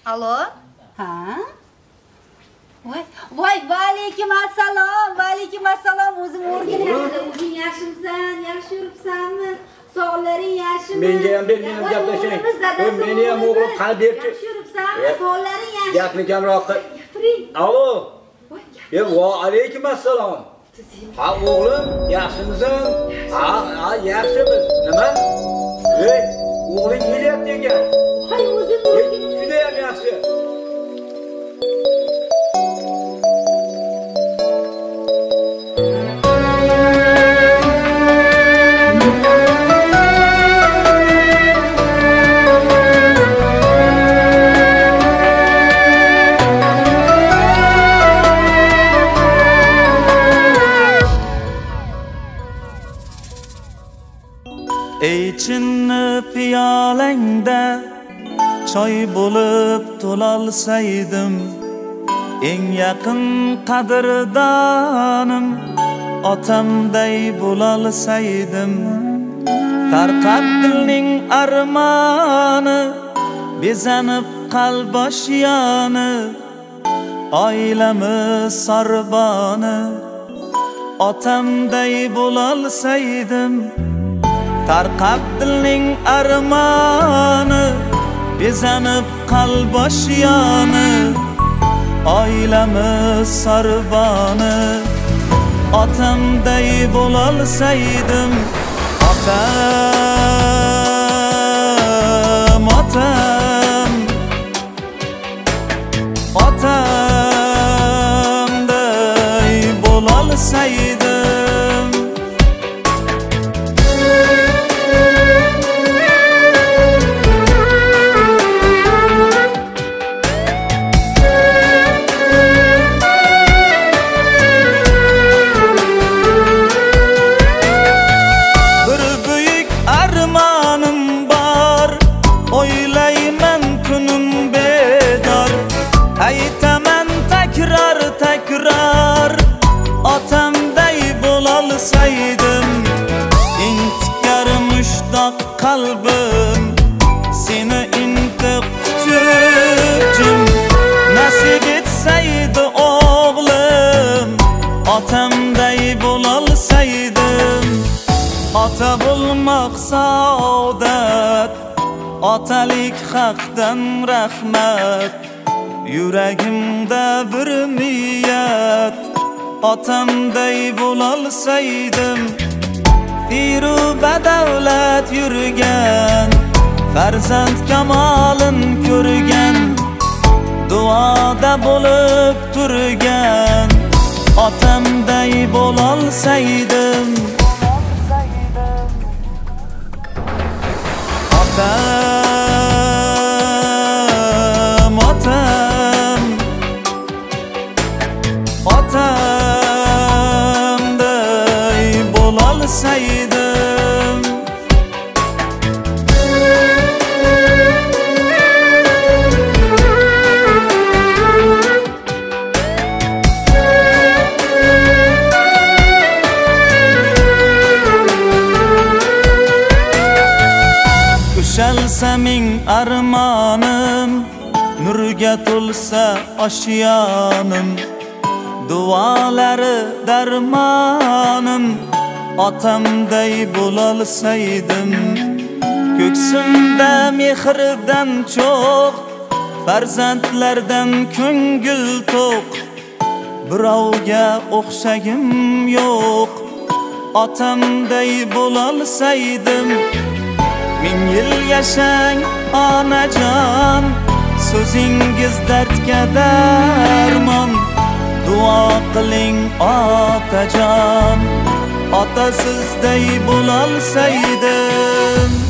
Alo? Ha? Voy, alaykum assalom. Va alaykum assalom. O'zim o'rganamda. O'zing yaxshimisan? Yaxshi yuribsanmi? Sog'laring yaxshimi? Menga ham ber, meni gaplashing. Meni ham o'g'lim qani berchi. Yaxshi yuribsanmi? Sog'laring yaxshimi? Gapni kamroq qil. Alo. Va alaykum assalom. Ha o'g'lim, yaxshimisan? Ha, yaxshimiz. Nima? O'g'ling kelyapti ekan. Hay o'zim o'rganam. Juda ham yaxshi. Ey chinni piyolangda choy bo'lib to'lolsaydim, eng yaqin qadrdonim otamday bo'lolsaydim, tarqab dilning armoni, bezanib qalb oshyoni, oilamiz sorboni, otamday bo'lolsaydim, tarqab dilning armoni, bezanib qalb oshyoni, oilamiz sorboni, otamday bo'lolsaydim. Otam, otam, otamday bo'lolsaydim. Aytaman takrar takrar, otamday bo'lolsaydim. Intikar mushtoq qalbim seni intiq kuchim, nasib etsaydi o'g'lim, otamday bo'lolsaydim. Ota bo'lmoq saodat, otalik haqdan rahmat. Yuragimda bir niyat, otamday bo'lolsaydim. Piru badavlat yurgan, farzand kamolin ko'rgan, duoda bo'lib turgan, otamday bo'lolsaydim. Otam, otam, otamday bo'lolsaydim. Ushalsa ming armonim, nurga to'lsa oshyonim, duolari darmonim, otamday bo'lolsaydim. Ko'ksimda mehrdan cho'q, farzandlardan ko'ngil to'q, birovga o'xshagim yo'q, otamday bo'lolsaydim. Ming yil yashang onajon, so'zingiz dardga darmon, duo qiling otajon, otasizday bo'lolsaydim.